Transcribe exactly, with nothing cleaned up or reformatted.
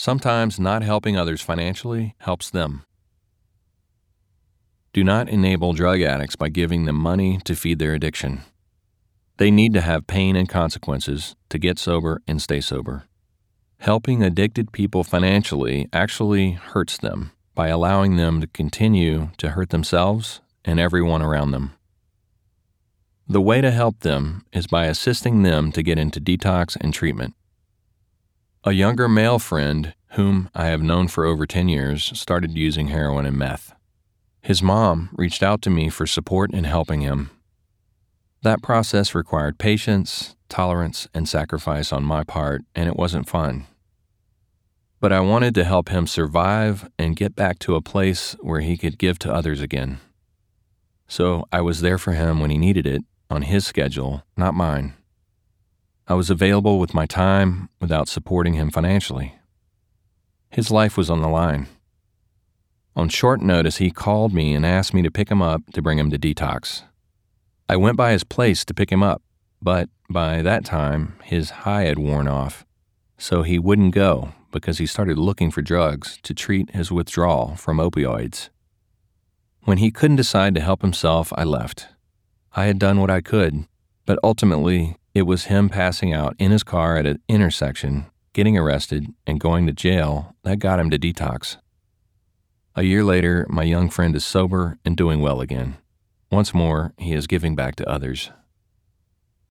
Sometimes not helping others financially helps them. Do not enable drug addicts by giving them money to feed their addiction. They need to have pain and consequences to get sober and stay sober. Helping addicted people financially actually hurts them by allowing them to continue to hurt themselves and everyone around them. The way to help them is by assisting them to get into detox and treatment. A younger male friend, whom I have known for over ten years, started using heroin and meth. His mom reached out to me for support in helping him. That process required patience, tolerance, and sacrifice on my part, and it wasn't fun. But I wanted to help him survive and get back to a place where he could give to others again. So I was there for him when he needed it, on his schedule, not mine. I was available with my time without supporting him financially. His life was on the line. On short notice, he called me and asked me to pick him up to bring him to detox. I went by his place to pick him up, but by that time, his high had worn off, so he wouldn't go because he started looking for drugs to treat his withdrawal from opioids. When he couldn't decide to help himself, I left. I had done what I could, but ultimately, it was him passing out in his car at an intersection, getting arrested, and going to jail that got him to detox. A year later, my young friend is sober and doing well again. Once more, he is giving back to others.